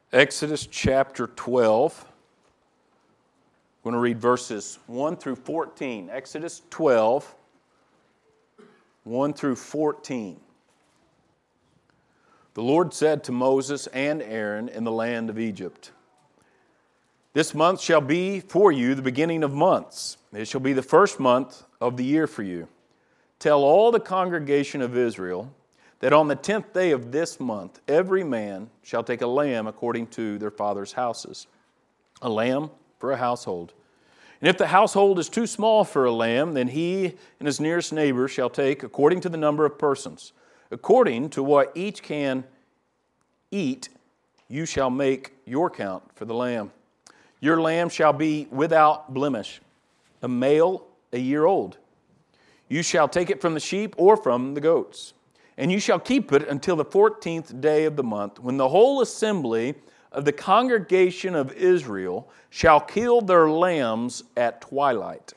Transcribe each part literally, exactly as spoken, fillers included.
Exodus chapter twelve. I'm going to read verses one through fourteen. Exodus twelve, one through fourteen. The Lord said to Moses and Aaron in the land of Egypt, "This month shall be for you the beginning of months. It shall be the first month of the year for you. Tell all the congregation of Israel that on the tenth day of this month every man shall take a lamb according to their father's houses, a lamb for a household. And if the household is too small for a lamb, then he and his nearest neighbor shall take according to the number of persons. According to what each can eat, you shall make your count for the lamb. Your lamb shall be without blemish, a male a year old. You shall take it from the sheep or from the goats. And you shall keep it until the fourteenth day of the month, when the whole assembly of the congregation of Israel shall kill their lambs at twilight.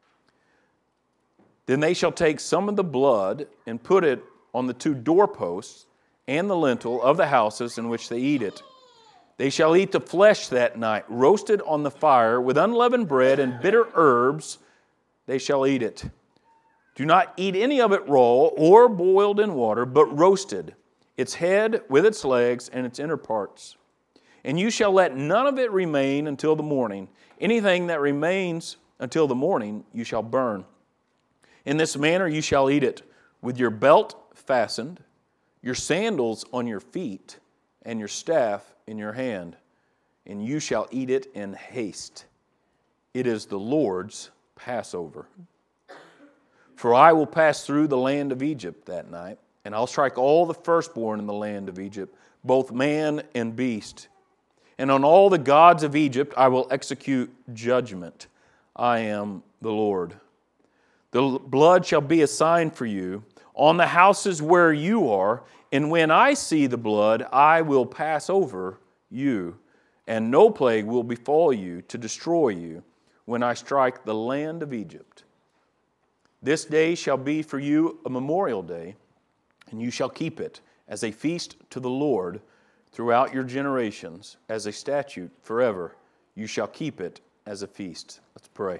Then they shall take some of the blood and put it on the two doorposts and the lintel of the houses in which they eat it. They shall eat the flesh that night, roasted on the fire with unleavened bread and bitter herbs. They shall eat it. Do not eat any of it raw or boiled in water, but roasted, its head with its legs and its inner parts. And you shall let none of it remain until the morning. Anything that remains until the morning you shall burn. In this manner you shall eat it, with your belt fastened, your sandals on your feet, and your staff in your hand. And you shall eat it in haste. It is the Lord's Passover. For I will pass through the land of Egypt that night, and I'll strike all the firstborn in the land of Egypt, both man and beast. And on all the gods of Egypt I will execute judgment. I am the Lord. The blood shall be a sign for you on the houses where you are, and when I see the blood, I will pass over you, and no plague will befall you to destroy you when I strike the land of Egypt. This day shall be for you a memorial day, and you shall keep it as a feast to the Lord throughout your generations, as a statute forever. You shall keep it as a feast." Let's pray.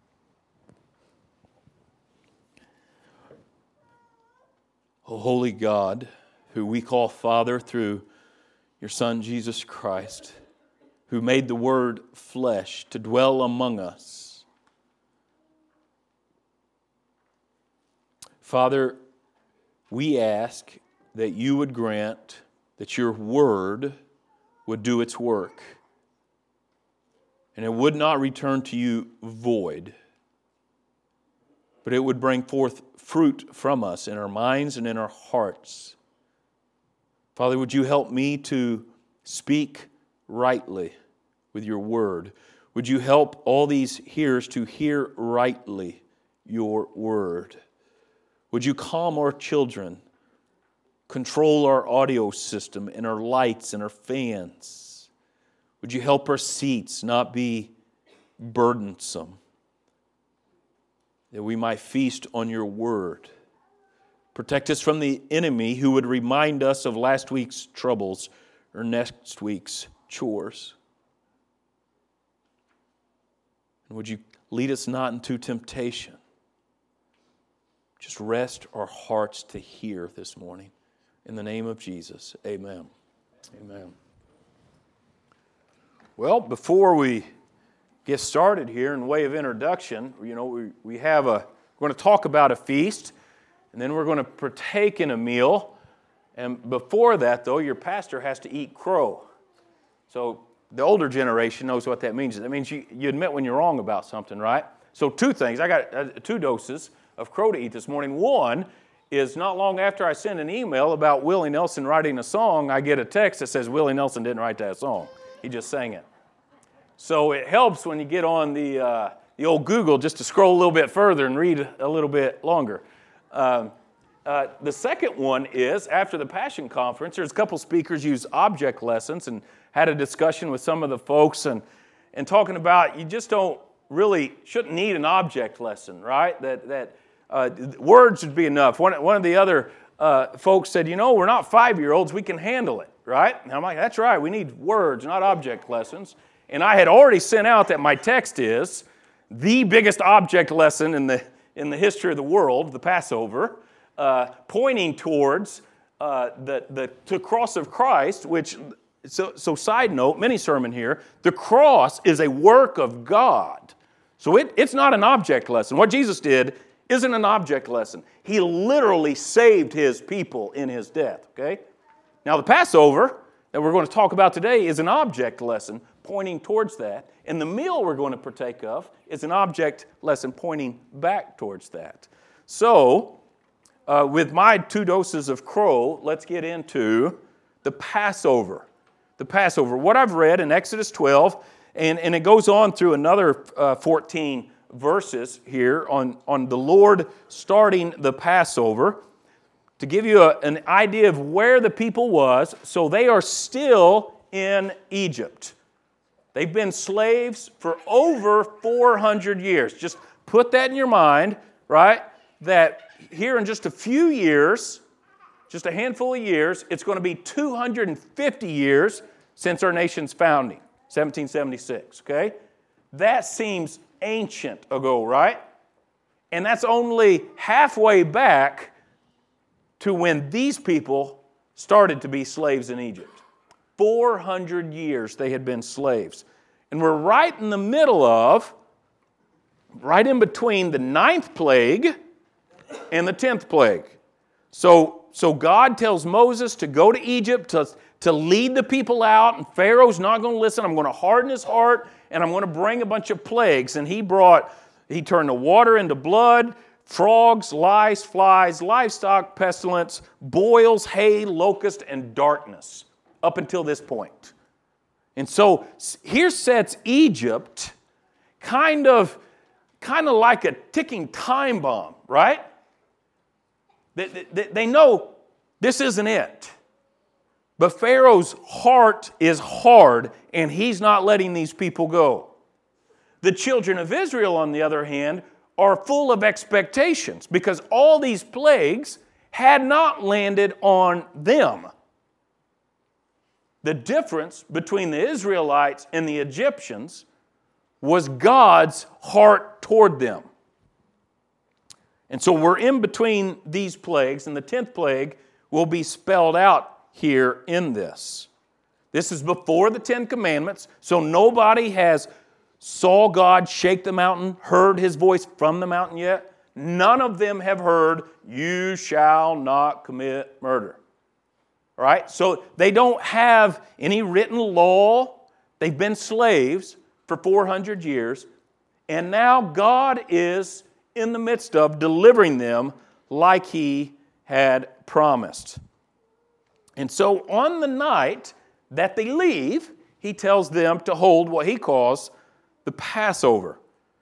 O holy God, who we call Father through your Son Jesus Christ, who made the Word flesh to dwell among us, Father, we ask that you would grant that your word would do its work, and it would not return to you void, but it would bring forth fruit from us in our minds and in our hearts. Father, would you help me to speak rightly with your word? Would you help all these hearers to hear rightly your word? Would you calm our children, control our audio system and our lights and our fans? Would you help our seats not be burdensome, that we might feast on your word? Protect us from the enemy who would remind us of last week's troubles or next week's chores. And would you lead us not into temptation? Just rest our hearts to hear this morning. In the name of Jesus, amen. Amen. Well, before we get started here in way of introduction, you know, we, we have a, we're going to talk about a feast, and then we're going to partake in a meal. And before that, though, your pastor has to eat crow. So the older generation knows what that means. That means you, you admit when you're wrong about something, right? So two things. I got uh, two doses of crow to eat this morning. One is not long after I send an email about Willie Nelson writing a song, I get a text that says Willie Nelson didn't write that song. He just sang it. So it helps when you get on the uh, the old Google just to scroll a little bit further and read a little bit longer. Um, uh, the second one is, after the Passion Conference, there's a couple speakers used object lessons and had a discussion with some of the folks and, and talking about you just don't really, shouldn't need an object lesson, right? That that uh, words would be enough. One, one of the other uh, folks said, you know, we're not five-year-olds, we can handle it, right? And I'm like, that's right, we need words, not object lessons. And I had already sent out that my text is the biggest object lesson in the, in the history of the world, the Passover, uh, pointing towards uh, the, the, the cross of Christ, which, so, so side note, mini sermon here, the cross is a work of God. So it, it's not an object lesson. What Jesus did isn't an object lesson. He literally saved his people in his death, okay? Now the Passover that we're going to talk about today is an object lesson pointing towards that. And the meal we're going to partake of is an object lesson pointing back towards that. So, uh, with my two doses of crow, let's get into the Passover. The Passover. What I've read in Exodus twelve, and, and it goes on through another uh, fourteen verses here on, on the Lord starting the Passover, to give you a, an idea of where the people was. So they are still in Egypt. They've been slaves for over four hundred years. Just put that in your mind, right? That here in just a few years, just a handful of years, it's going to be two hundred fifty years since our nation's founding, seventeen seventy-six, okay? That seems ancient ago, right? And that's only halfway back to when these people started to be slaves in Egypt. four hundred years they had been slaves. And we're right in the middle of, right in between the ninth plague and the tenth plague. So, so God tells Moses to go to Egypt to, to lead the people out, and Pharaoh's not going to listen. I'm going to harden his heart, and I'm going to bring a bunch of plagues. And he brought, he turned the water into blood, frogs, lice, flies, livestock, pestilence, boils, hay, locust, and darkness, up until this point. And so here sets Egypt kind of, kind of like a ticking time bomb, right? They, they, they know this isn't it. But Pharaoh's heart is hard, and he's not letting these people go. The children of Israel, on the other hand, are full of expectations because all these plagues had not landed on them. The difference between the Israelites and the Egyptians was God's heart toward them. And so we're in between these plagues, and the tenth plague will be spelled out here in this. This is before the Ten Commandments, so nobody has saw God shake the mountain, heard his voice from the mountain yet. None of them have heard, you shall not commit murder. All right? So they don't have any written law. They've been slaves for four hundred years. And now God is in the midst of delivering them like he had promised. And so on the night that they leave, he tells them to hold what he calls the Passover.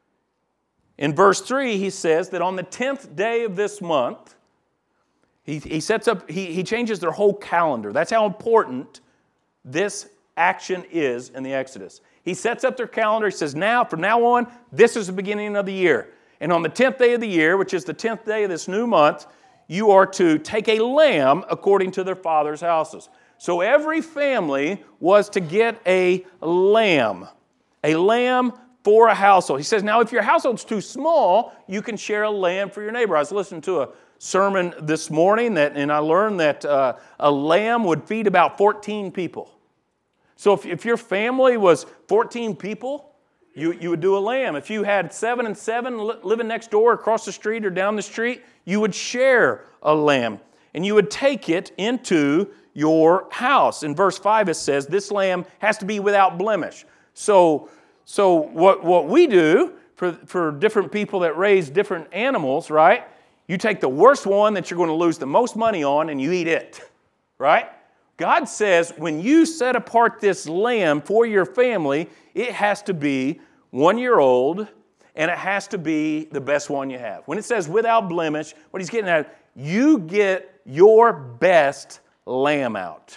In verse three, he says that on the tenth day of this month, he, he sets up, he, he changes their whole calendar. That's how important this action is in the Exodus. He sets up their calendar. He says, now, from now on, this is the beginning of the year. And on the tenth day of the year, which is the tenth day of this new month, you are to take a lamb according to their father's houses. So every family was to get a lamb. A lamb for a household. He says, now if your household's too small, you can share a lamb for your neighbor. I was listening to a sermon this morning, that, and I learned that uh, a lamb would feed about fourteen people. So if, if your family was fourteen people, you, you would do a lamb. If you had seven and seven li- living next door, across the street, or down the street, you would share a lamb. And you would take it into your house. In verse five it says, this lamb has to be without blemish. So, so what, what we do for, for different people that raise different animals, right? You take the worst one that you're going to lose the most money on and you eat it, right? God says when you set apart this lamb for your family, it has to be one year old and it has to be the best one you have. When it says without blemish, what he's getting at, you get your best lamb out.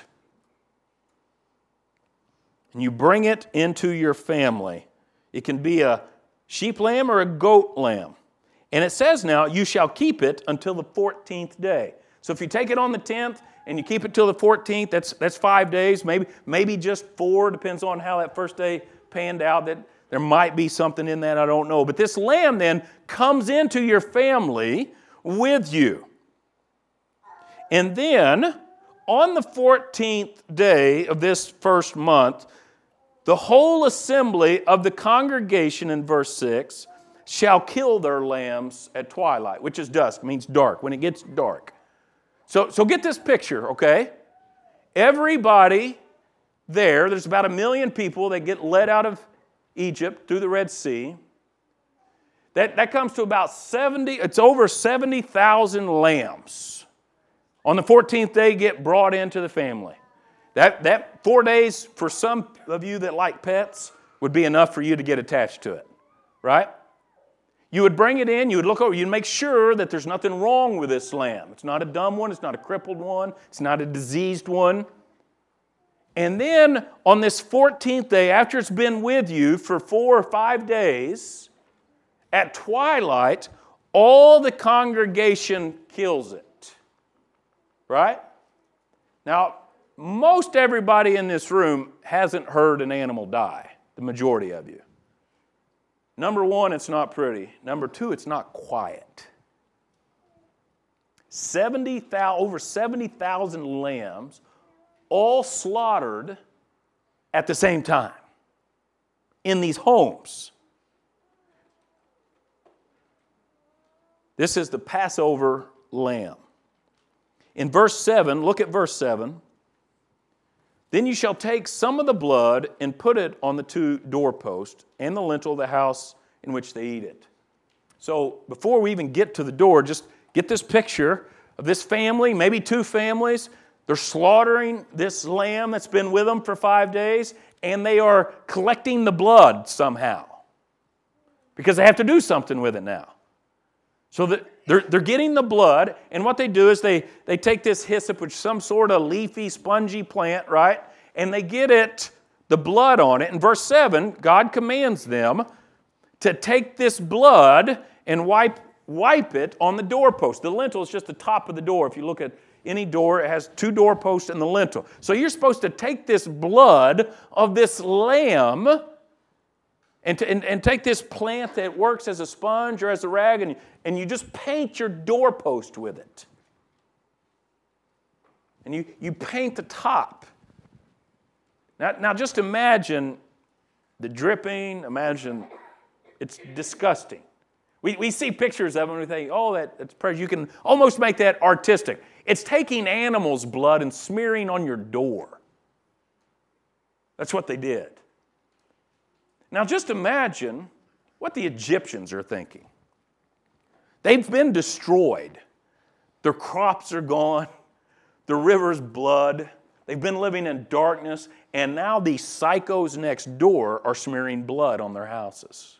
And you bring it into your family. It can be a sheep lamb or a goat lamb. And it says now, you shall keep it until the fourteenth day. So if you take it on the tenth and you keep it till the fourteenth, that's that's five days, maybe maybe just four, depends on how that first day panned out. That there might be something in that, I don't know. But this lamb then comes into your family with you. And then on the fourteenth day of this first month, the whole assembly of the congregation, in verse six, shall kill their lambs at twilight, which is dusk, means dark, when it gets dark. So, so get this picture, okay? Everybody there, there's about a million people that get led out of Egypt through the Red Sea. That, that comes to about seventy, it's over seventy thousand lambs. On the fourteenth day, get brought into the family. That, that four days, for some of you that like pets, would be enough for you to get attached to it, right? You would bring it in, you would look over, you'd make sure that there's nothing wrong with this lamb. It's not a dumb one, it's not a crippled one, it's not a diseased one. And then on this fourteenth day, after it's been with you for four or five days, at twilight, all the congregation kills it, right? Now, most everybody in this room hasn't heard an animal die, the majority of you. Number one, it's not pretty. Number two, it's not quiet. seventy thousand, over seventy thousand lambs, all slaughtered at the same time in these homes. This is the Passover lamb. In verse seven, look at verse seven. Then you shall take some of the blood and put it on the two doorposts and the lintel of the house in which they eat it. So before we even get to the door, just get this picture of this family, maybe two families. They're slaughtering this lamb that's been with them for five days, and they are collecting the blood somehow because they have to do something with it now. So that they're, they're getting the blood, and what they do is they, they take this hyssop, which is some sort of leafy, spongy plant, right? And they get it, the blood on it. In verse seven, God commands them to take this blood and wipe, wipe it on the doorpost. The lintel is just the top of the door. If you look at any door, it has two doorposts and the lintel. So you're supposed to take this blood of this lamb And, to, and, and take this plant that works as a sponge or as a rag, and, and you just paint your doorpost with it. And you, you paint the top. Now, now just imagine the dripping, imagine it's disgusting. We, we see pictures of them and we think, oh, that, that's precious. You can almost make that artistic. It's taking animals' blood and smearing on your door. That's what they did. Now just imagine what the Egyptians are thinking. They've been destroyed. Their crops are gone. The river's blood. They've been living in darkness. And now these psychos next door are smearing blood on their houses.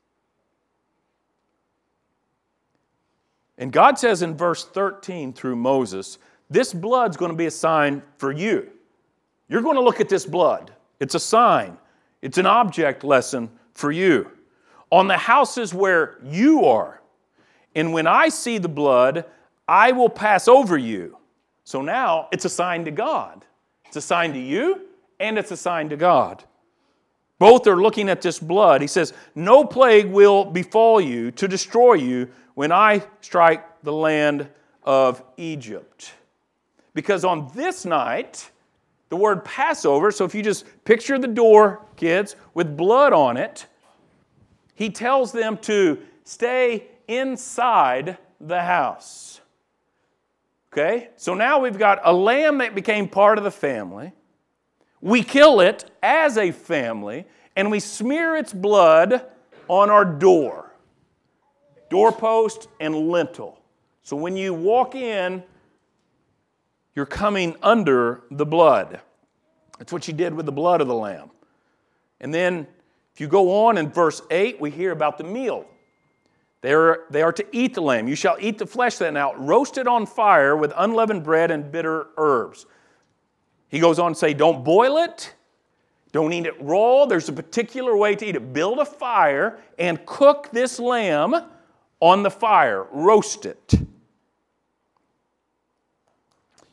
And God says in verse thirteen through Moses, this blood's going to be a sign for you. You're going to look at this blood. It's a sign. It's an object lesson for you. On the houses where you are. And when I see the blood, I will pass over you. So now it's a sign to God. It's a sign to you, and it's a sign to God. Both are looking at this blood. He says, no plague will befall you to destroy you when I strike the land of Egypt. Because on this night, the word Passover, so if you just picture the door, kids, with blood on it, he tells them to stay inside the house. Okay? So now we've got a lamb that became part of the family. We kill it as a family, and we smear its blood on our door. Doorpost and lintel. So when you walk in, you're coming under the blood. That's what you did with the blood of the lamb. And then if you go on in verse eight, we hear about the meal. They are, they are to eat the lamb. You shall eat the flesh then out, roasted on fire with unleavened bread and bitter herbs. He goes on to say, don't boil it. Don't eat it raw. There's a particular way to eat it. Build a fire and cook this lamb on the fire. Roast it.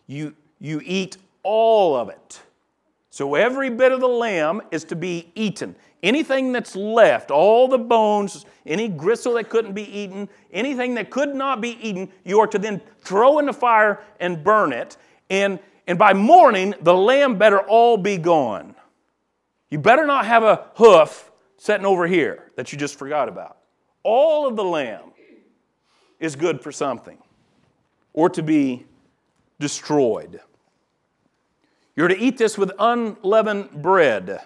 you, you eat all of it. So every bit of the lamb is to be eaten. Anything that's left, all the bones, any gristle that couldn't be eaten, anything that could not be eaten, you are to then throw in the fire and burn it. And, and by morning, the lamb better all be gone. You better not have a hoof sitting over here that you just forgot about. All of the lamb is good for something or to be destroyed. You're to eat this with unleavened bread.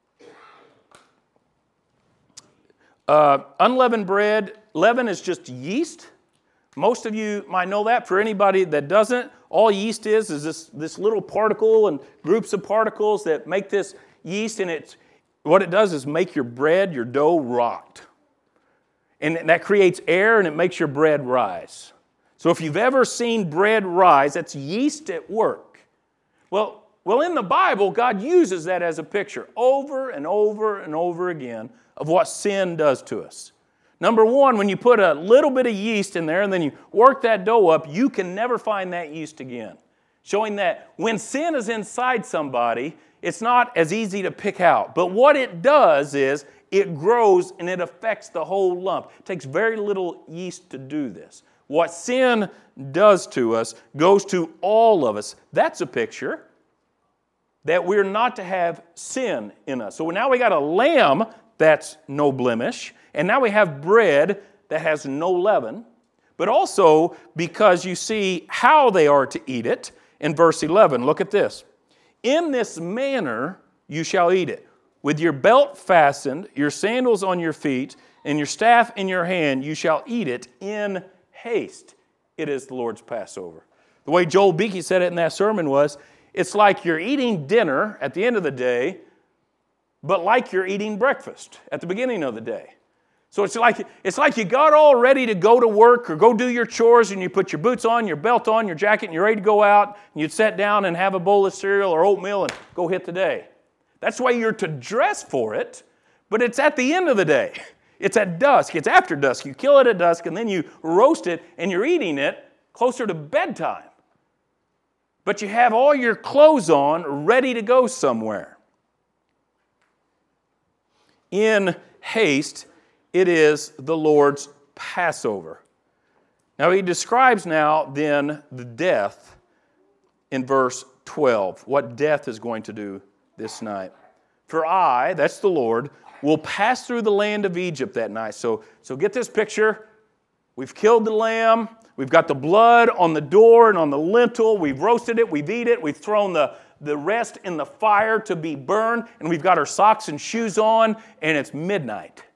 Uh, unleavened bread, leaven is just yeast. Most of you might know that. For anybody that doesn't, all yeast is is this, this little particle and groups of particles that make this yeast, and it's, what it does is make your bread, your dough, rot. And that creates air, and it makes your bread rise. So if you've ever seen bread rise, that's yeast at work. Well, well, in the Bible, God uses that as a picture over and over and over again of what sin does to us. Number one, when you put a little bit of yeast in there and then you work that dough up, you can never find that yeast again. Showing that when sin is inside somebody, it's not as easy to pick out. But what it does is it grows and it affects the whole lump. It takes very little yeast to do this. What sin does to us goes to all of us. That's a picture that we're not to have sin in us. So now we got a lamb that's no blemish, and now we have bread that has no leaven, but also because you see how they are to eat it in verse eleven. Look at this. In this manner you shall eat it, with your belt fastened, your sandals on your feet, and your staff in your hand, you shall eat it in haste. It is the Lord's Passover. The way Joel Beakey said it in that sermon was, it's like you're eating dinner at the end of the day, but like you're eating breakfast at the beginning of the day. So it's like, it's like you got all ready to go to work or go do your chores, and you put your boots on, your belt on, your jacket, and you're ready to go out, and you'd sit down and have a bowl of cereal or oatmeal and go hit the day. That's why you're to dress for it, but it's at the end of the day. It's at dusk. It's after dusk. You kill it at dusk, and then you roast it, and you're eating it closer to bedtime. But you have all your clothes on, ready to go somewhere. In haste, it is the Lord's Passover. Now he describes now then the death in verse twelve, what death is going to do this night. For I, that's the Lord, will pass through the land of Egypt that night. So, so get this picture. We've killed the lamb. We've got the blood on the door and on the lintel. We've roasted it. We've eaten it. We've thrown the, the rest in the fire to be burned. And we've got our socks and shoes on, and it's midnight.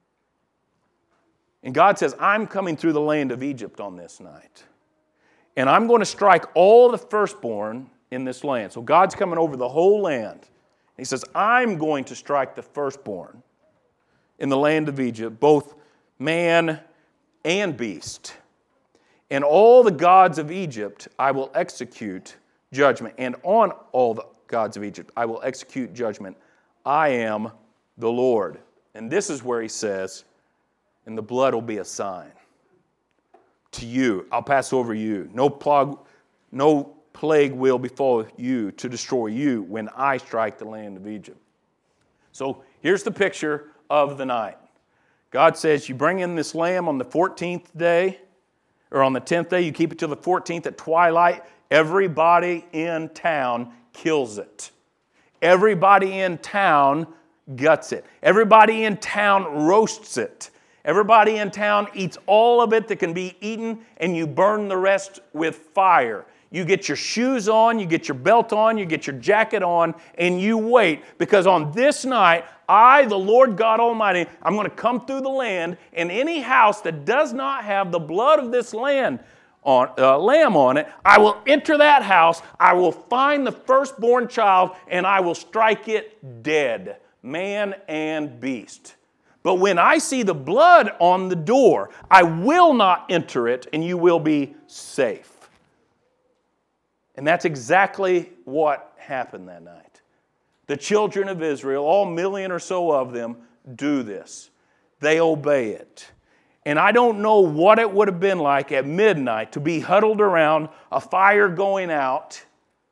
And God says, I'm coming through the land of Egypt on this night. And I'm going to strike all the firstborn in this land. So God's coming over the whole land. He says, I'm going to strike the firstborn in the land of Egypt, both man and beast. And all the gods of Egypt I will execute judgment. And on all the gods of Egypt I will execute judgment. I am the Lord. And this is where he says, and the blood will be a sign to you. I'll pass over you. No plague, no plague will befall you to destroy you when I strike the land of Egypt. So here's the picture of the night. God says you bring in this lamb on the fourteenth day, or on the tenth day, you keep it till the fourteenth at twilight. Everybody in town kills it. Everybody in town guts it. Everybody in town roasts it. Everybody in town eats all of it that can be eaten, and you burn the rest with fire. You get your shoes on, you get your belt on, you get your jacket on, and you wait. Because on this night, I, the Lord God Almighty, I'm going to come through the land, and any house that does not have the blood of this land on, uh, lamb on it, I will enter that house, I will find the firstborn child, and I will strike it dead, man and beast. But when I see the blood on the door, I will not enter it, and you will be safe. And that's exactly what happened that night. The children of Israel, all million or so of them, do this. They obey it. And I don't know what it would have been like at midnight to be huddled around a fire going out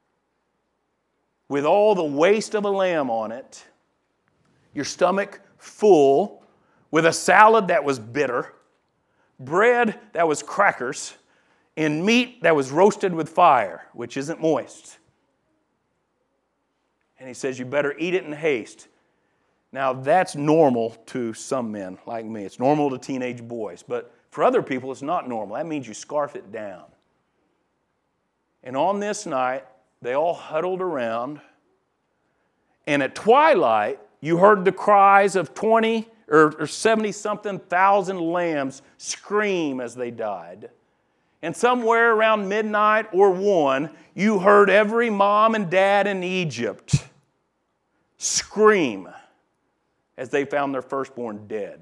with all the waste of a lamb on it, your stomach full, with a salad that was bitter, bread that was crackers, and meat that was roasted with fire, which isn't moist. And he says, you better eat it in haste. Now, that's normal to some men like me. It's normal to teenage boys. But for other people, it's not normal. That means you scarf it down. And on this night, they all huddled around. And at twilight, you heard the cries of twenty or seventy-something thousand lambs scream as they died. And somewhere around midnight or one, you heard every mom and dad in Egypt scream as they found their firstborn dead.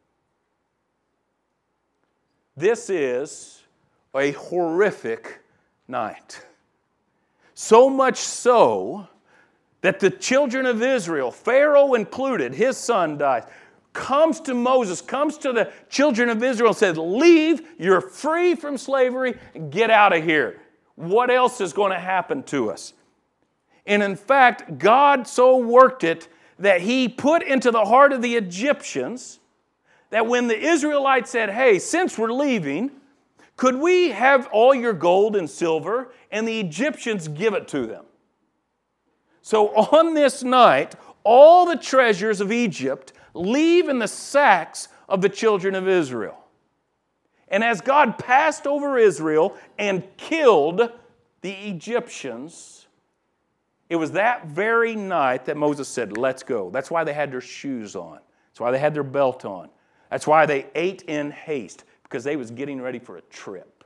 This is a horrific night. So much so that the children of Israel, Pharaoh included, his son dies, comes to Moses, comes to the children of Israel and says, leave, you're free from slavery, get out of here. What else is going to happen to us? And in fact, God so worked it that he put into the heart of the Egyptians that when the Israelites said, hey, since we're leaving, could we have all your gold and silver? And the Egyptians give it to them. So on this night, all the treasures of Egypt leave in the sacks of the children of Israel. And as God passed over Israel and killed the Egyptians, it was that very night that Moses said, let's go. That's why they had their shoes on. That's why they had their belt on. That's why they ate in haste, because they was getting ready for a trip.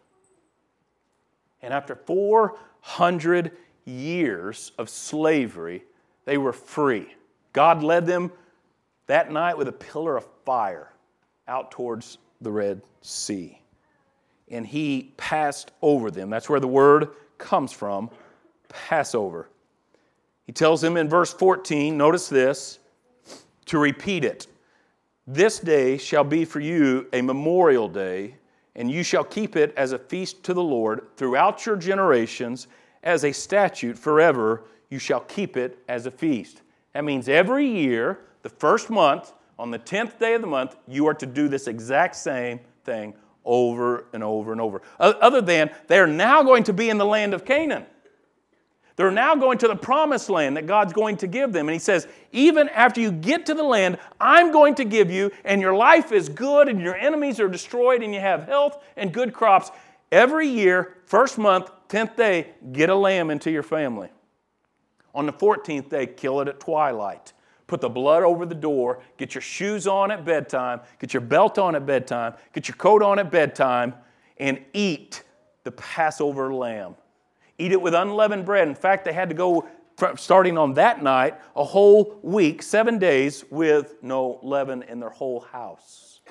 And after four hundred years of slavery, they were free. God led them that night with a pillar of fire out towards the Red Sea. And he passed over them. That's where the word comes from, Passover. He tells them in verse fourteen, notice this, to repeat it. This day shall be for you a memorial day, and you shall keep it as a feast to the Lord throughout your generations, as a statute forever. You shall keep it as a feast. That means every year, the first month, on the tenth day of the month, you are to do this exact same thing over and over and over. Other than they're now going to be in the land of Canaan. They're now going to the promised land that God's going to give them. And he says, even after you get to the land, I'm going to give you, and your life is good, and your enemies are destroyed, and you have health and good crops. Every year, first month, tenth day, get a lamb into your family. On the fourteenth day, kill it at twilight. Put the blood over the door. Get your shoes on at bedtime. Get your belt on at bedtime. Get your coat on at bedtime. And eat the Passover lamb. Eat it with unleavened bread. In fact, they had to go, starting on that night, a whole week, seven days, with no leaven in their whole house.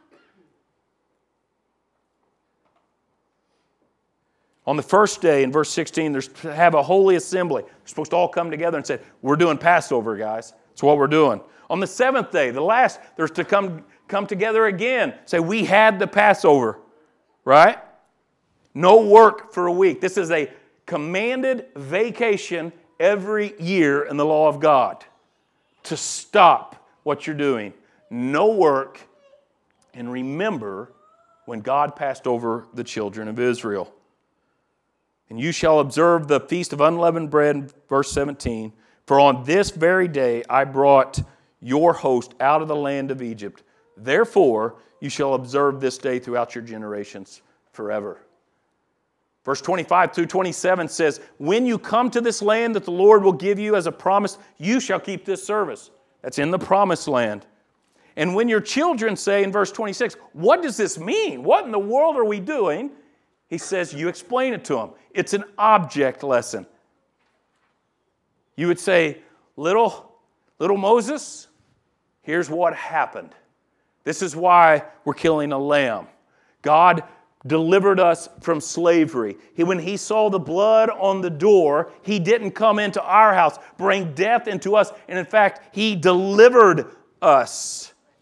On the first day, in verse sixteen, there's to have a holy assembly. They're supposed to all come together and say, we're doing Passover, guys. That's what we're doing. On the seventh day, the last, there's to come, come together again. Say, we had the Passover, right? No work for a week. This is a commanded vacation every year in the law of God. To stop what you're doing. No work. And remember when God passed over the children of Israel. And you shall observe the feast of unleavened bread, verse seventeen. For on this very day I brought your host out of the land of Egypt. Therefore you shall observe this day throughout your generations forever. Verse twenty-five through twenty-seven says, when you come to this land that the Lord will give you as a promise, you shall keep this service. That's in the promised land. And when your children say in verse twenty-six, what does this mean? What in the world are we doing? He says, you explain it to them. It's an object lesson. You would say, little, little Moses, here's what happened. This is why we're killing a lamb. God delivered us from slavery. He, when he saw the blood on the door, he didn't come into our house, bring death into us. And in fact, he delivered us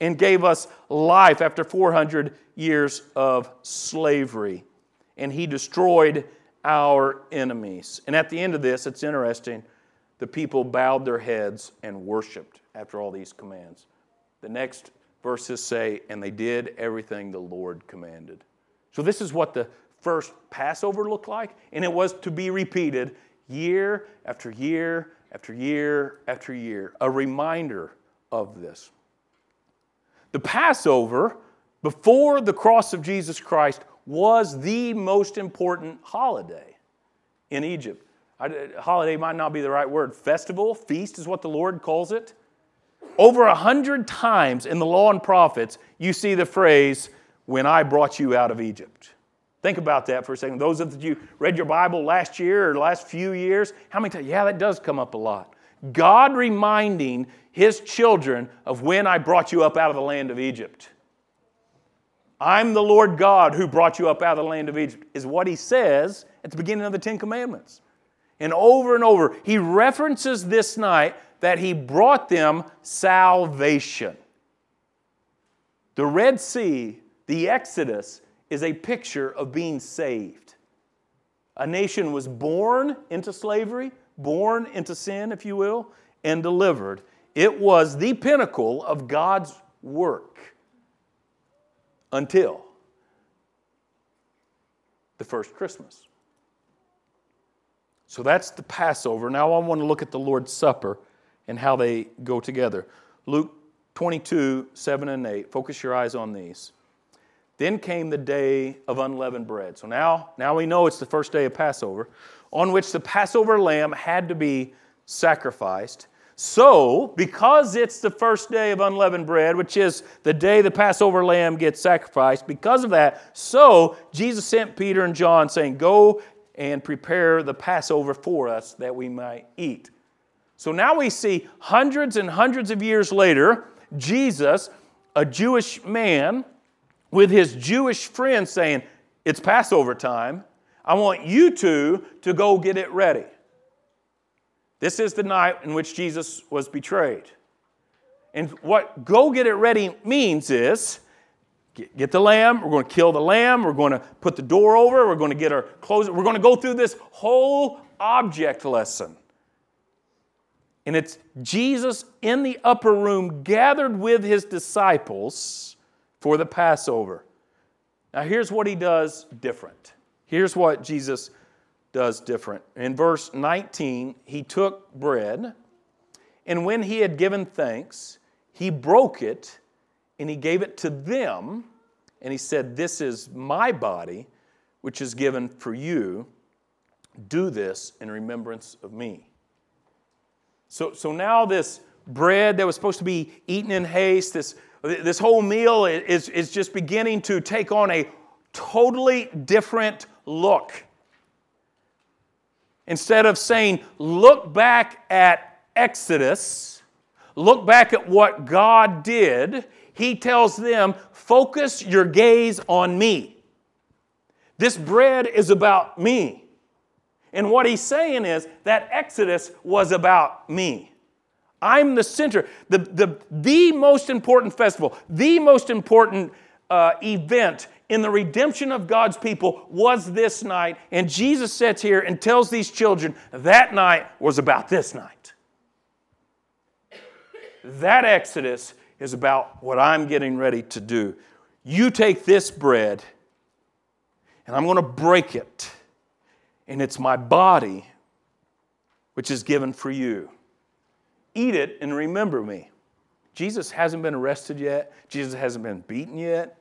and gave us life after four hundred years of slavery. And He destroyed our enemies. And at the end of this, it's interesting, the people bowed their heads and worshiped after all these commands. The next verses say, and they did everything the Lord commanded. So this is what the first Passover looked like, and it was to be repeated year after year after year after year. A reminder of this. The Passover, before the cross of Jesus Christ, was the most important holiday in Egypt. Holiday might not be the right word. Festival, feast is what the Lord calls it. Over a hundred times in the Law and Prophets, you see the phrase, when I brought you out of Egypt. Think about that for a second. Those of you read your Bible last year or last few years, how many times? Yeah, that does come up a lot. God reminding His children of when I brought you up out of the land of Egypt. I'm the Lord God who brought you up out of the land of Egypt, is what He says at the beginning of the Ten Commandments. And over and over, He references this night that He brought them salvation. The Red Sea, the Exodus, is a picture of being saved. A nation was born into slavery, born into sin, if you will, and delivered. It was the pinnacle of God's work until the first Christmas. So that's the Passover. Now I want to look at the Lord's Supper and how they go together. Luke twenty-two, seven and eight. Focus your eyes on these. Then came the day of unleavened bread. So now, now we know it's the first day of Passover, on which the Passover lamb had to be sacrificed. So, because it's the first day of unleavened bread, which is the day the Passover lamb gets sacrificed, because of that, so Jesus sent Peter and John saying, go and prepare the Passover for us that we might eat. So now we see hundreds and hundreds of years later, Jesus, a Jewish man, with his Jewish friends saying, it's Passover time. I want you two to go get it ready. This is the night in which Jesus was betrayed. And what go get it ready means is, get, get the lamb, we're going to kill the lamb, we're going to put the door over, we're going to get our clothes, we're going to go through this whole object lesson. And it's Jesus in the upper room gathered with His disciples for the Passover. Now here's what He does different. Here's what Jesus does different. In verse nineteen, He took bread, and when He had given thanks, He broke it, and He gave it to them, and He said, this is my body, which is given for you. Do this in remembrance of me. So, so now this bread that was supposed to be eaten in haste, this This whole meal is, is just beginning to take on a totally different look. Instead of saying, look back at Exodus, look back at what God did, He tells them, focus your gaze on me. This bread is about me. And what He's saying is that Exodus was about me. I'm the center. The, the, the most important festival, the most important uh, event in the redemption of God's people was this night. And Jesus sits here and tells these children that night was about this night. That Exodus is about what I'm getting ready to do. You take this bread, and I'm going to break it. And it's my body, which is given for you. Eat it and remember me. Jesus hasn't been arrested yet. Jesus hasn't been beaten yet.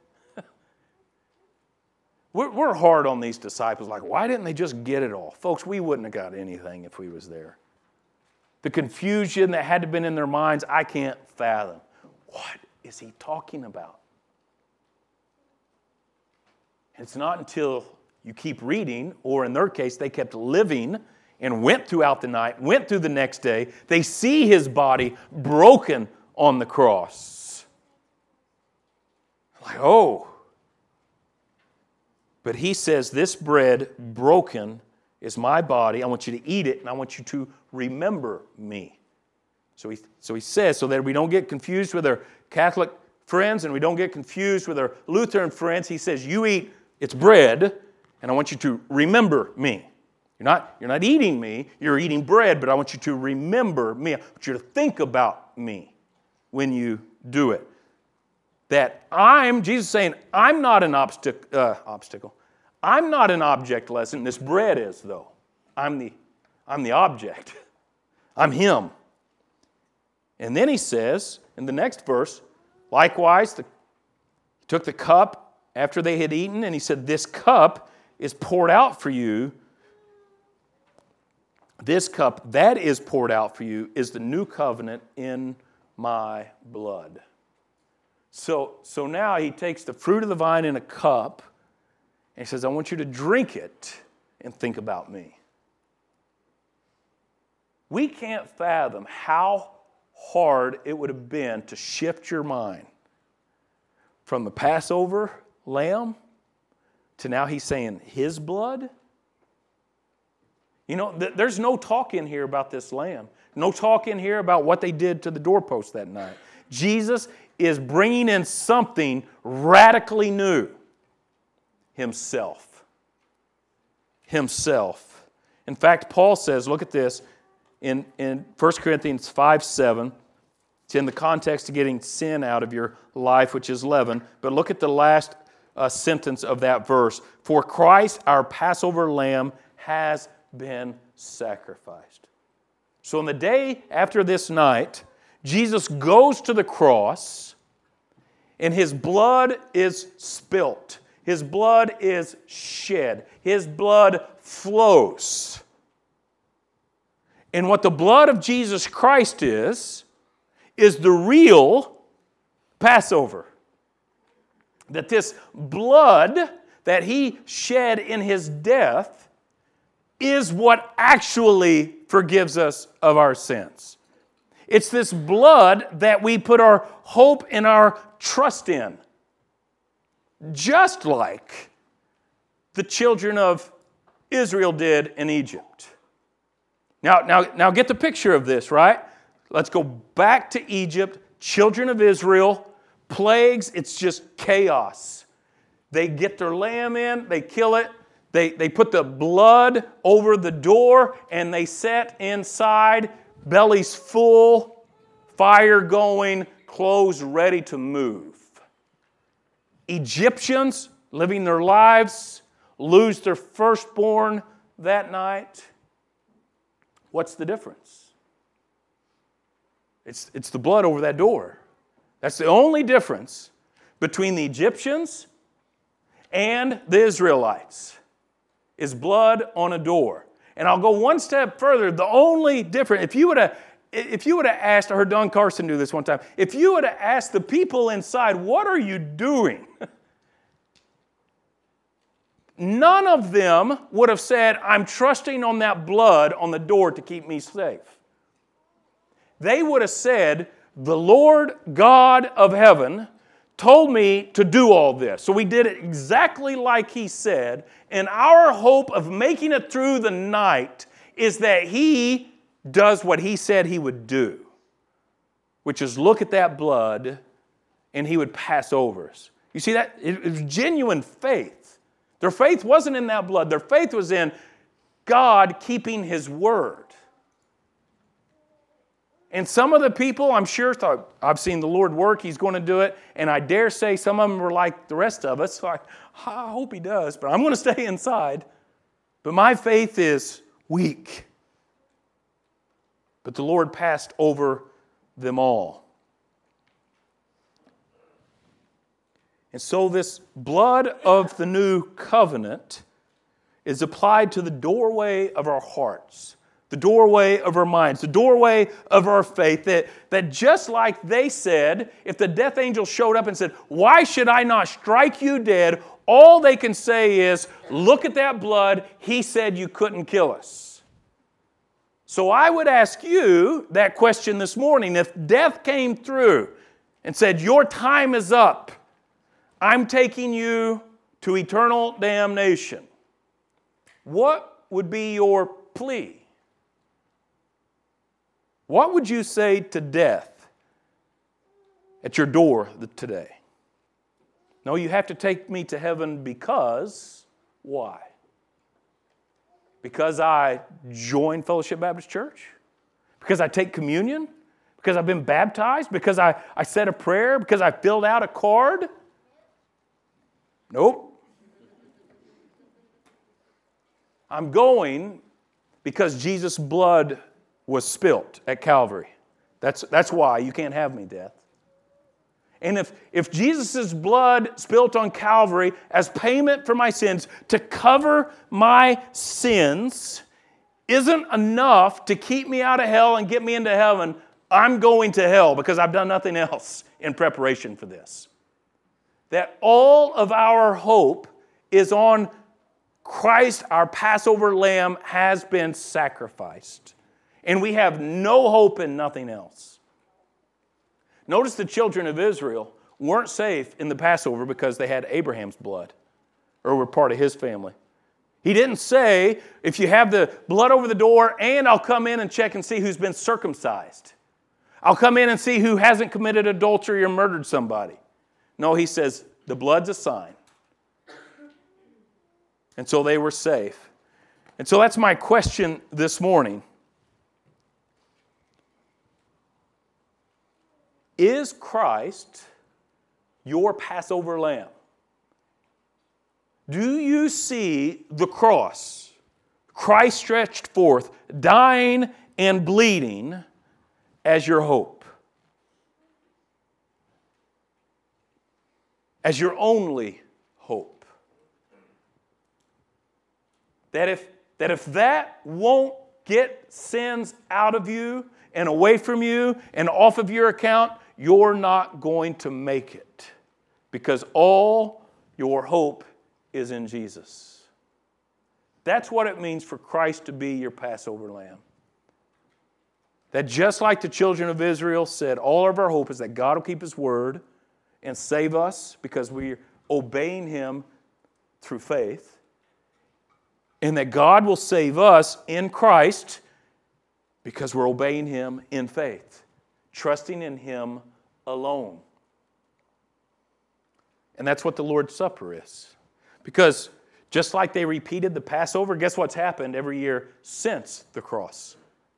we're, we're hard on these disciples. Like, why didn't they just get it all? Folks, we wouldn't have got anything if we was there. The confusion that had to have been in their minds, I can't fathom. What is He talking about? It's not until you keep reading, or in their case, they kept living and went throughout the night, went through the next day. They see His body broken on the cross. Like, oh. But He says, this bread broken is my body. I want you to eat it, and I want you to remember me. So he, so he says, so that we don't get confused with our Catholic friends and we don't get confused with our Lutheran friends, he says, you eat, it's bread, and I want you to remember me. You're not, you're not eating me, you're eating bread, but I want you to remember me. I want you to think about me when you do it. That I'm, Jesus is saying, I'm not an obstac- uh, obstacle. I'm not an object lesson. This bread is, though. I'm the, I'm the object. I'm Him. And then he says, in the next verse, likewise, the, he took the cup after they had eaten, and he said, this cup is poured out for you. This cup that is poured out for you is the new covenant in my blood. So, so now he takes the fruit of the vine in a cup, and he says, I want you to drink it and think about me. We can't fathom how hard it would have been to shift your mind from the Passover lamb to now he's saying his blood. You know, th- there's no talk in here about this lamb. No talk in here about what they did to the doorpost that night. Jesus is bringing in something radically new. Himself. Himself. In fact, Paul says, look at this, in, in First Corinthians five seven, it's in the context of getting sin out of your life, which is leaven, but look at the last uh, sentence of that verse. For Christ, our Passover lamb, has been sacrificed. So on the day after this night, Jesus goes to the cross, and His blood is spilt. His blood is shed. His blood flows. And what the blood of Jesus Christ is, is the real Passover. That this blood that He shed in His death is what actually forgives us of our sins. It's this blood that we put our hope and our trust in. Just like the children of Israel did in Egypt. Now, now, now get the picture of this, right? Let's go back to Egypt, children of Israel, plagues, it's just chaos. They get their lamb in, they kill it, they, they put the blood over the door, and they set inside, bellies full, fire going, clothes ready to move. Egyptians living their lives lose their firstborn that night. What's the difference? It's, it's the blood over that door. That's the only difference between the Egyptians and the Israelites, is blood on a door. And I'll go one step further. The only difference, if you would have if you would have asked, I heard Don Carson do this one time, if you would have asked the people inside, what are you doing? None of them would have said, I'm trusting on that blood on the door to keep me safe. They would have said, the Lord God of heaven told me to do all this. So we did it exactly like He said, and our hope of making it through the night is that He does what He said He would do, which is look at that blood and He would pass over us. You see that? It was genuine faith. Their faith wasn't in that blood. Their faith was in God keeping His word. And some of the people, I'm sure, thought, I've seen the Lord work, He's going to do it. And I dare say some of them were like the rest of us. Like, I hope He does, but I'm going to stay inside. But my faith is weak. But the Lord passed over them all. And so this blood of the new covenant is applied to the doorway of our hearts, the doorway of our minds, the doorway of our faith, that, that just like they said, if the death angel showed up and said, why should I not strike you dead? All they can say is, look at that blood, He said you couldn't kill us. So I would ask you that question this morning. If death came through and said, your time is up, I'm taking you to eternal damnation, what would be your plea? What would you say to death at your door today. No, you have to take me to heaven because, why? Because I joined Fellowship Baptist Church? Because I take communion? Because I've been baptized? Because I, I said a prayer? Because I filled out a card? Nope. I'm going because Jesus' blood was spilt at Calvary. That's, that's why you can't have me, death. And if, if Jesus' blood spilt on Calvary as payment for my sins to cover my sins isn't enough to keep me out of hell and get me into heaven, I'm going to hell because I've done nothing else in preparation for this. That all of our hope is on Christ, our Passover lamb, has been sacrificed. And we have no hope in nothing else. Notice the children of Israel weren't safe in the Passover because they had Abraham's blood or were part of his family. He didn't say, if you have the blood over the door, and I'll come in and check and see who's been circumcised. I'll come in and see who hasn't committed adultery or murdered somebody. No, he says, the blood's a sign. And so they were safe. And so that's my question this morning. Is Christ your Passover lamb? Do you see the cross, Christ stretched forth, dying and bleeding, as your hope? As your only hope? That if, that if that won't get sins out of you and away from you and off of your account, you're not going to make it, because all your hope is in Jesus. That's what it means for Christ to be your Passover lamb. That just like the children of Israel said, all of our hope is that God will keep His word and save us because we're obeying Him through faith, and that God will save us in Christ because we're obeying Him in faith, trusting in Him alone. And that's what the Lord's Supper is. Because just like they repeated the Passover, guess what's happened every year since the cross?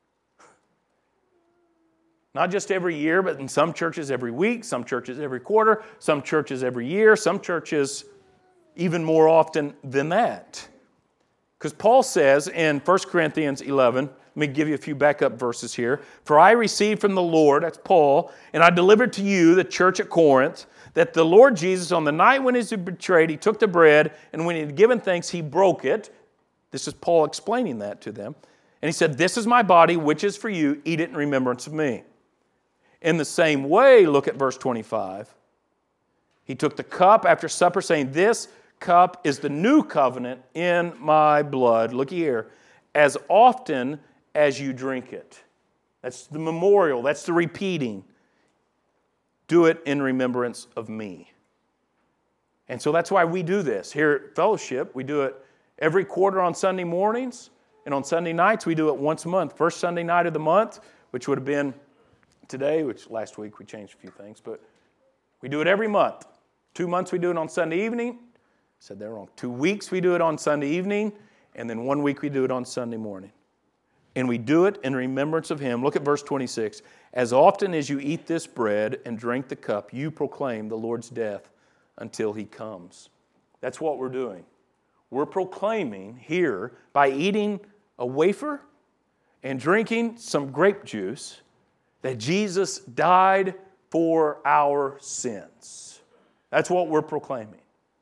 Not just every year, but in some churches every week, some churches every quarter, some churches every year, some churches even more often than that. Because Paul says in First Corinthians eleven, let me give you a few backup verses here. For I received from the Lord, that's Paul, and I delivered to you, the church at Corinth, that the Lord Jesus, on the night when He was betrayed, He took the bread, and when He had given thanks, He broke it. This is Paul explaining that to them. And He said, this is my body, which is for you. Eat it in remembrance of me. In the same way, look at verse twenty-five. He took the cup after supper, saying, this cup is the new covenant in my blood. Look here. As often as you drink it. That's the memorial. That's the repeating. Do it in remembrance of me. And so that's why we do this. Here at Fellowship, we do it every quarter on Sunday mornings. And on Sunday nights, we do it once a month. First Sunday night of the month, which would have been today, which last week we changed a few things. But we do it every month. Two months we do it on Sunday evening. I said that wrong. Two weeks we do it on Sunday evening. And then one week we do it on Sunday morning. And we do it in remembrance of Him. Look at verse twenty-six. As often as you eat this bread and drink the cup, you proclaim the Lord's death until He comes. That's what we're doing. We're proclaiming here by eating a wafer and drinking some grape juice that Jesus died for our sins. That's what we're proclaiming.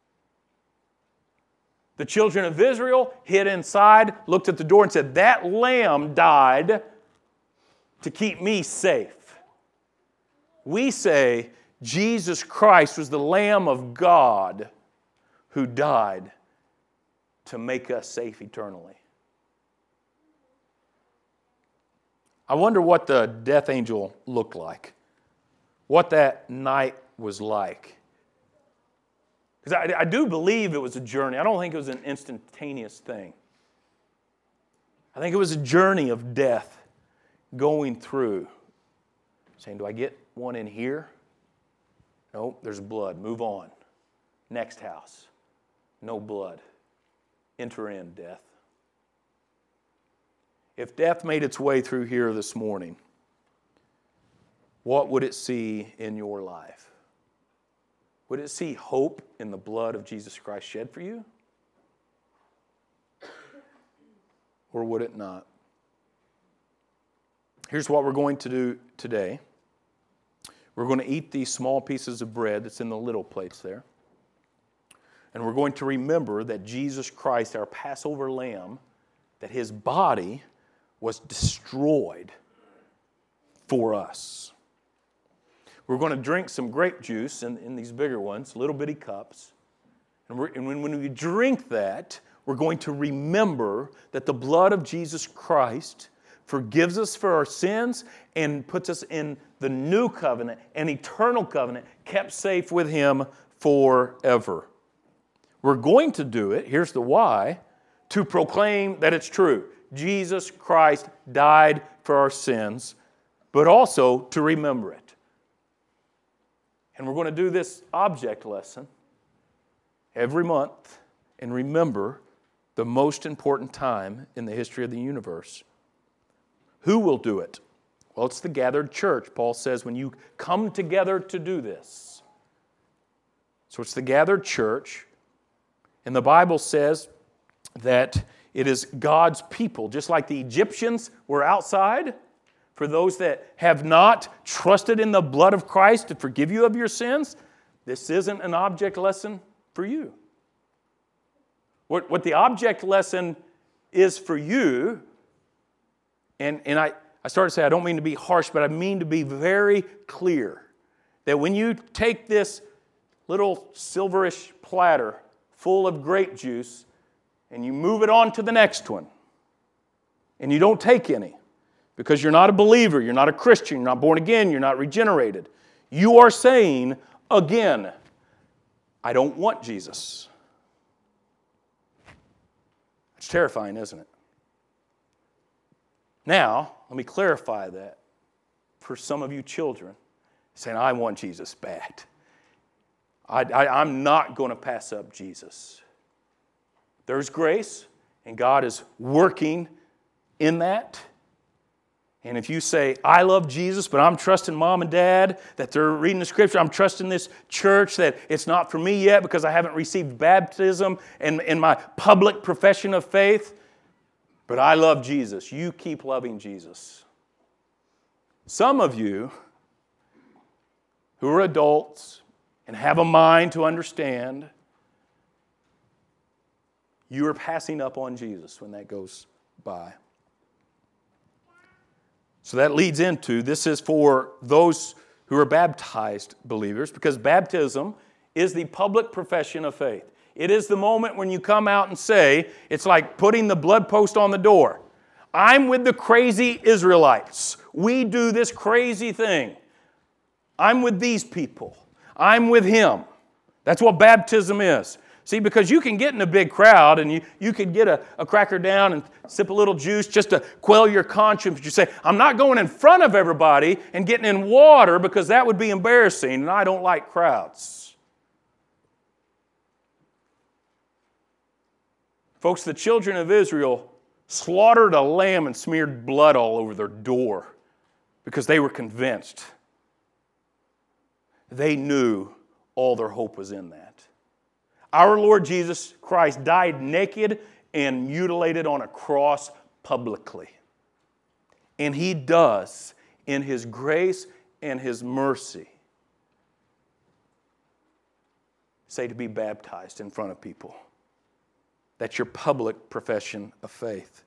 The children of Israel hid inside, looked at the door and said, that lamb died to keep me safe. We say Jesus Christ was the Lamb of God who died to make us safe eternally. I wonder what the death angel looked like, what that night was like. Because I, I do believe it was a journey. I don't think it was an instantaneous thing. I think it was a journey of death going through. Saying, do I get one in here? No, there's blood. Move on. Next house. No blood. Enter in, death. If death made its way through here this morning, what would it see in your life? Would it see hope in the blood of Jesus Christ shed for you? Or would it not? Here's what we're going to do today. We're going to eat these small pieces of bread that's in the little plates there. And we're going to remember that Jesus Christ, our Passover lamb, that his body was destroyed for us. We're going to drink some grape juice in, in these bigger ones, little bitty cups. And, we're, and when, when we drink that, we're going to remember that the blood of Jesus Christ forgives us for our sins and puts us in the new covenant, an eternal covenant, kept safe with him forever. We're going to do it, here's the why, to proclaim that it's true. Jesus Christ died for our sins, but also to remember it. And we're going to do this object lesson every month and remember the most important time in the history of the universe. Who will do it? Well, it's the gathered church. Paul says when you come together to do this. So it's the gathered church. And the Bible says that it is God's people, just like the Egyptians were outside. For those that have not trusted in the blood of Christ to forgive you of your sins, this isn't an object lesson for you. What, what the object lesson is for you, and, and I, I started to say I don't mean to be harsh, but I mean to be very clear, that when you take this little silverish platter full of grape juice and you move it on to the next one, and you don't take any, because you're not a believer, you're not a Christian, you're not born again, you're not regenerated. You are saying, again, I don't want Jesus. It's terrifying, isn't it? Now, let me clarify that for some of you children, saying, I want Jesus bad. I, I, I'm not going to pass up Jesus. There's grace, and God is working in that. And if you say, I love Jesus, but I'm trusting mom and dad, that they're reading the scripture, I'm trusting this church, that it's not for me yet because I haven't received baptism and in my public profession of faith, but I love Jesus. You keep loving Jesus. Some of you who are adults and have a mind to understand, you are passing up on Jesus when that goes by. So that leads into, this is for those who are baptized believers, because baptism is the public profession of faith. It is the moment when you come out and say, it's like putting the blood post on the door. I'm with the crazy Israelites. We do this crazy thing. I'm with these people. I'm with him. That's what baptism is. See, because you can get in a big crowd and you, you could get a, a cracker down and sip a little juice just to quell your conscience. You say, I'm not going in front of everybody and getting in water because that would be embarrassing and I don't like crowds. Folks, the children of Israel slaughtered a lamb and smeared blood all over their door because they were convinced. They knew all their hope was in that. Our Lord Jesus Christ died naked and mutilated on a cross publicly. And he does, in his grace and his mercy, say to be baptized in front of people. That's your public profession of faith.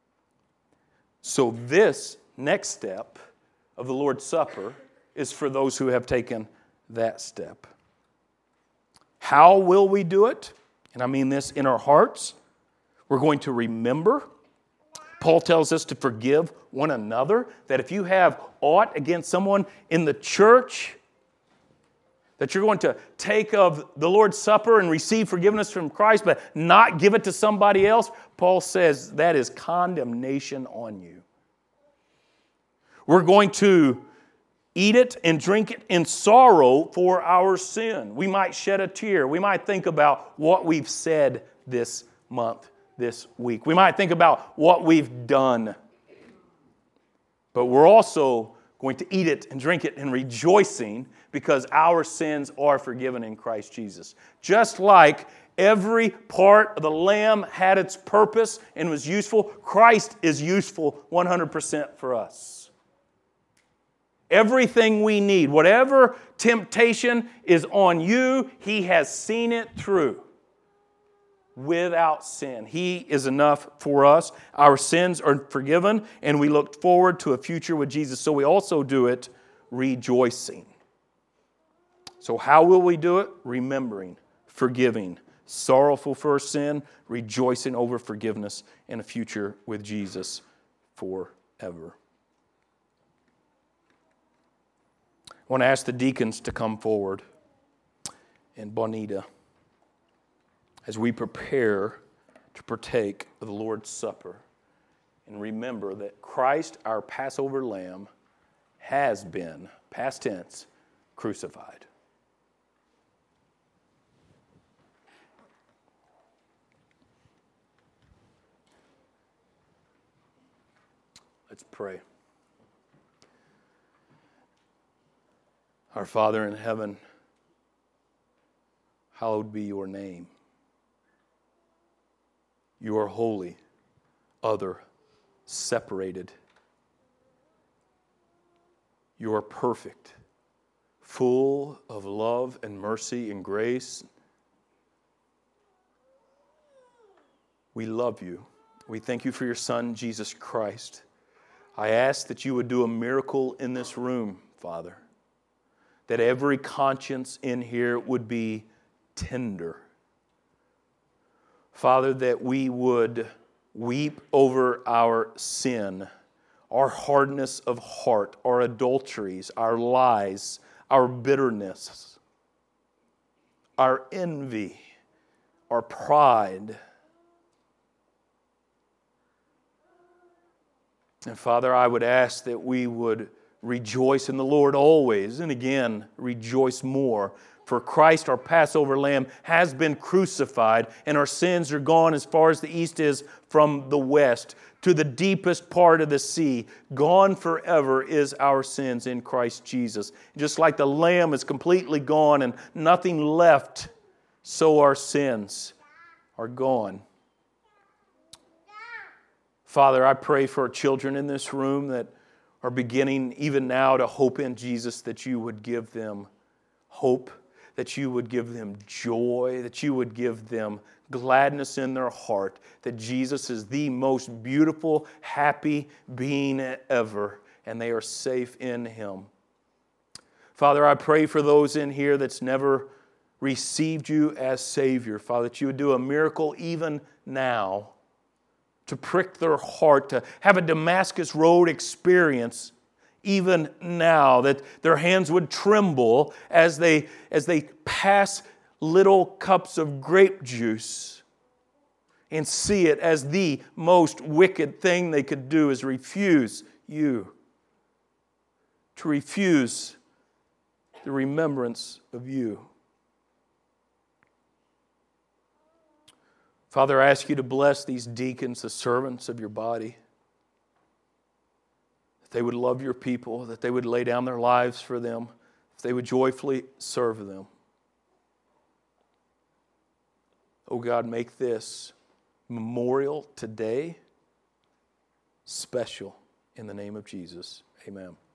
So this next step of the Lord's Supper is for those who have taken that step. How will we do it? And I mean this in our hearts. We're going to remember. Paul tells us to forgive one another, that if you have aught against someone in the church, that you're going to take of the Lord's Supper and receive forgiveness from Christ, but not give it to somebody else. Paul says that is condemnation on you. We're going to eat it and drink it in sorrow for our sin. We might shed a tear. We might think about what we've said this month, this week. We might think about what we've done. But we're also going to eat it and drink it in rejoicing because our sins are forgiven in Christ Jesus. Just like every part of the lamb had its purpose and was useful, Christ is useful one hundred percent for us. Everything we need, whatever temptation is on you, He has seen it through without sin. He is enough for us. Our sins are forgiven, and we look forward to a future with Jesus. So we also do it rejoicing. So how will we do it? Remembering, forgiving, sorrowful for our sin, rejoicing over forgiveness, and a future with Jesus forever. I want to ask the deacons to come forward, and Bonita, as we prepare to partake of the Lord's Supper, and remember that Christ, our Passover Lamb, has been, past tense, crucified. Let's pray. Our Father in heaven, hallowed be your name. You are holy, other, separated. You are perfect, full of love and mercy and grace. We love you. We thank you for your Son, Jesus Christ. I ask that you would do a miracle in this room, Father, that every conscience in here would be tender. Father, that we would weep over our sin, our hardness of heart, our adulteries, our lies, our bitterness, our envy, our pride. And Father, I would ask that we would rejoice in the Lord always, and again, rejoice more. For Christ, our Passover Lamb, has been crucified, and our sins are gone as far as the east is from the west, to the deepest part of the sea. Gone forever is our sins in Christ Jesus. Just like the Lamb is completely gone and nothing left, so our sins are gone. Father, I pray for our children in this room that are beginning even now to hope in Jesus, that you would give them hope, that you would give them joy, that you would give them gladness in their heart, that Jesus is the most beautiful, happy being ever, and they are safe in Him. Father, I pray for those in here that's never received you as Savior, Father, that you would do a miracle even now to prick their heart, to have a Damascus Road experience even now, that their hands would tremble as they, as they pass little cups of grape juice and see it as the most wicked thing they could do is refuse you, to refuse the remembrance of you. Father, I ask you to bless these deacons, the servants of your body, that they would love your people, that they would lay down their lives for them, that they would joyfully serve them. Oh God, make this memorial today special in the name of Jesus. Amen.